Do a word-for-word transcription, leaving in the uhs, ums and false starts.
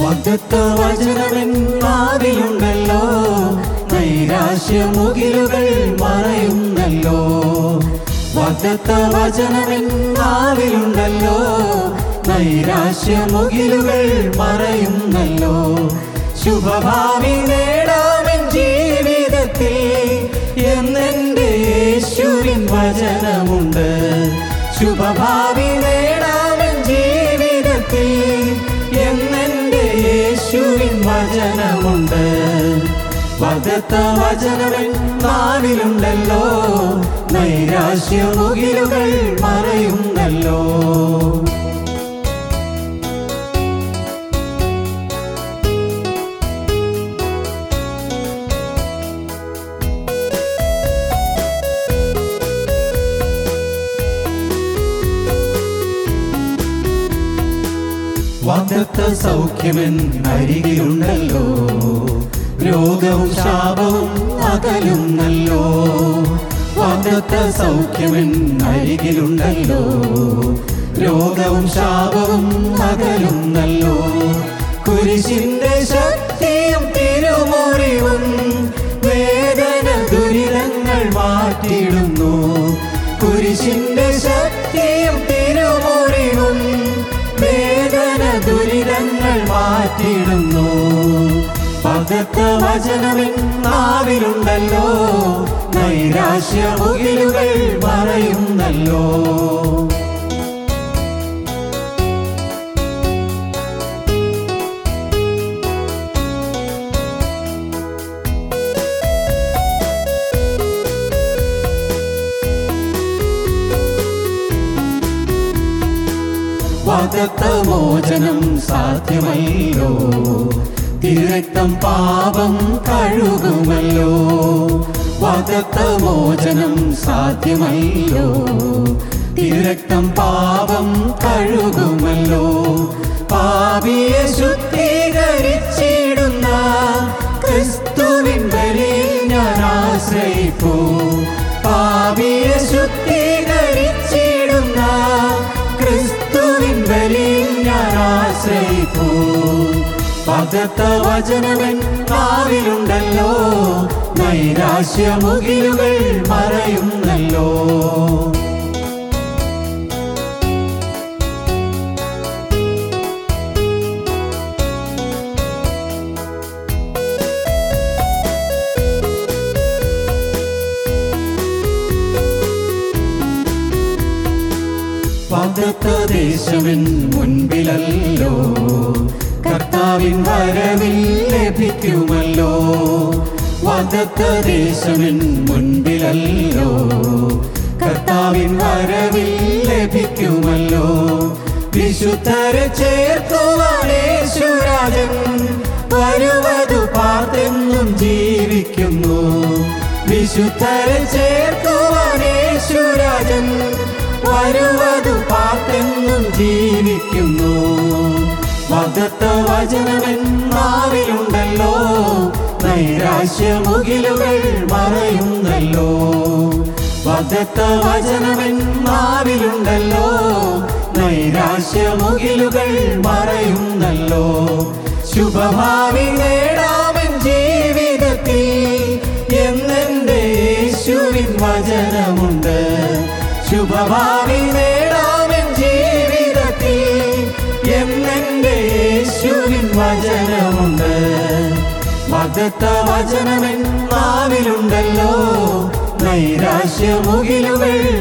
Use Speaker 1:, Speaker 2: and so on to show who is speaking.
Speaker 1: വാഗ്ദത്ത വചനമെന്നാവിലുണ്ടല്ലോ, നൈരാശ്യമുകിലുകൾ മറയുന്നല്ലോ. വാഗ്ദത്ത വചനമെന്നാവിലുണ്ടല്ലോ, നൈരാശ്യമുകിലുകൾ മറയുന്നല്ലോ. ശുഭഭാവി നേടാമെൻ ജീവിതത്തിൽ എന്നെൻ്റെ യേശുവിൻ വചനമുണ്ട്. ശുഭഭാവി നേടാമെൻ ജീവിതത്തിൽ എന്നെൻ്റെ യേശുവിൻ വചനമുണ്ട്. വാഗ്ദത്ത വചനമെന്നാവിലുണ്ടല്ലോ, നൈരാശ്യമുകിലുകൾ മറയുന്നല്ലോ. വാഗ്ദത്ത സൗഖ്യമെന്നരികിലുണ്ടല്ലോ, രോഗവും ശാപവും അകലുന്നല്ലോ. വാഗ്ദത്ത സൗഖ്യമെന്നരികിലുണ്ടല്ലോ, രോഗവും ശാപവും അകലുന്നല്ലോ. കുരിശിന്റെ ശക്തിയും തിരുമുറിവും വേദന ദുരിതങ്ങൾ മാറ്റിയിടുന്നു. കുരിശിന്റെ ശക്തിയും തിരുമുറിവും വേദന ദുരിതങ്ങൾ മാറ്റിയിടുന്നു. വാഗ്ദത്ത വചനമെന്നാവിലുണ്ടല്ലോ, നൈരാശ്യമുകിലുകൾ മറയുന്നല്ലോ. വാഗ്ദത്ത മോചനം സാധ്യമല്ലോ, തിരുരക്തം പാപം കഴുകുമല്ലോ. വാഗ്ദത്ത മോചനം സാധ്യമല്ലോ, തിരുരക്തം പാപം കഴുകുമല്ലോ. പാപിയെ ശുദ്ധീകരിച്ചിടുന്ന ക്രിസ്തുവിൻ ബലിയിൽ ഞാൻ ആശ്രയിപ്പൂ. പാപിയെ ശുദ്ധീകരിച്ചിടുന്ന ക്രിസ്തുവിൻ ബലിയിൽ ഞാൻ ആശ്രയിപ്പൂ. വാഗ്ദത്ത വചനമെന്നാവിലുണ്ടല്ലോ, നൈരാശ്യമുകിലുകൾ മറയുന്നല്ലോ. വാഗ്ദത്ത ദേശമെൻ മുൻപിലല്ലോ, കർത്താവിൻ വരവിൽ ലഭിക്കുമല്ലോ. വാഗ്ദത്ത ദേശമെൻ മുൻപിലല്ലോ, കർത്താവിൻ വരവിൽ ലഭിക്കുമല്ലോ. വിശുദ്ധരെ ചേർക്കുവാൻ യേശുരാജൻ വരുവതു പാർത്തെന്നും ജീവിക്കുന്നു. വിശുദ്ധരെ ചേർക്കുവാൻ യേശുരാജൻ വരുവതു പാർത്തെന്നും ജീവിക്കുന്നു. വാഗ്ദത്ത വചനമെന്നാവിലുണ്ടല്ലോ, നൈരാശ്യമുകിലുകൾ മറയുന്നല്ലോ. വാഗ്ദത്ത വചനമെന്നാവിലുണ്ടല്ലോ, നൈരാശ്യമുകിലുകൾ മറയുന്നല്ലോ. ശുഭഭാവി നേടാമെൻ ജീവിതത്തിൽ എന്നെൻ്റെ യേശുവിൻ വചനമുണ്ട്. ശുഭഭാവി നേടാമെൻ ജീവിതത്തിൽ എന്നെൻ്റെ യേശുവിൻ വചനമുണ്ട്. വാഗ്ദത്ത വചനമെന്നാവിലുണ്ടല്ലോ, നൈരാശ്യമുകിലുകൾ